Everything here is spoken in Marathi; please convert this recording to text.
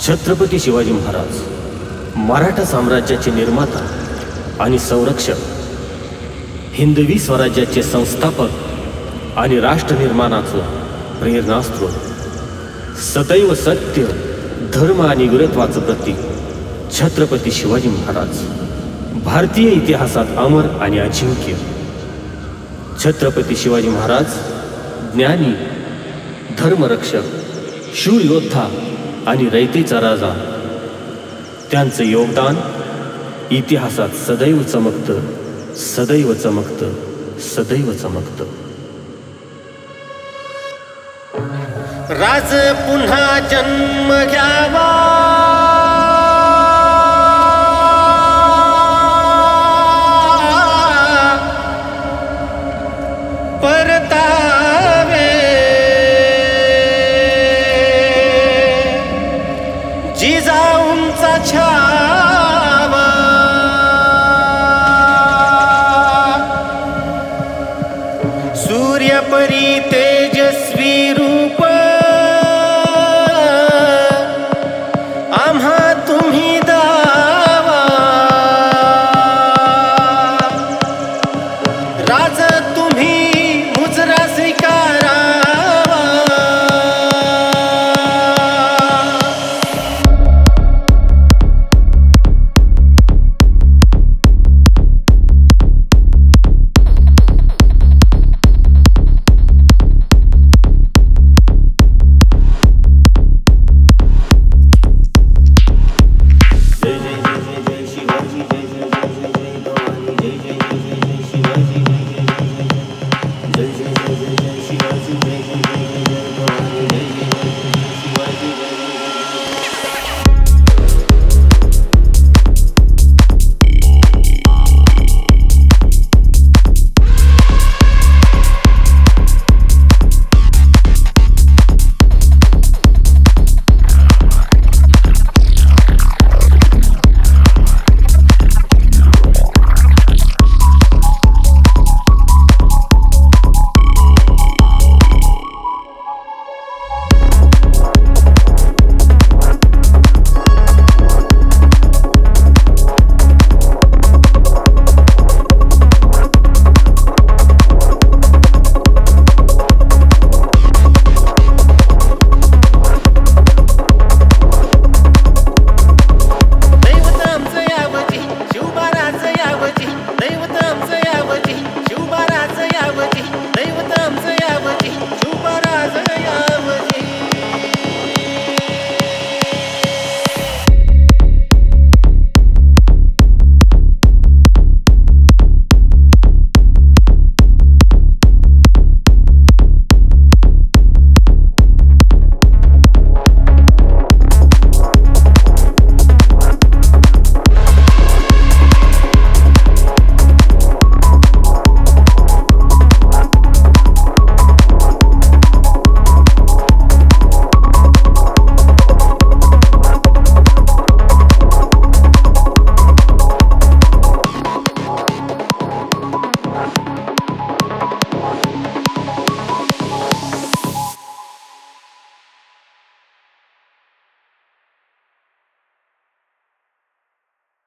छत्रपती शिवाजी महाराज मराठा साम्राज्याचे निर्माता आणि संरक्षक, हिंदवी स्वराज्याचे संस्थापक आणि राष्ट्र निर्माणाचं प्रेरणास्त्रोत, सदैव सत्य, धर्म आणि वीरत्वाचं प्रतीक छत्रपती शिवाजी महाराज भारतीय इतिहासात अमर आणि अजिंक्य. छत्रपती शिवाजी महाराज ज्ञानी, धर्मरक्षक, शूर योद्धा आणि रयतेचा राजा. त्यांचं योगदान इतिहासात सदैव चमकतं, सदैव चमकतं, सदैव चमकतं. राज पुन्हा जन्म घ्यावा, परतावे जिजाऊंचा छा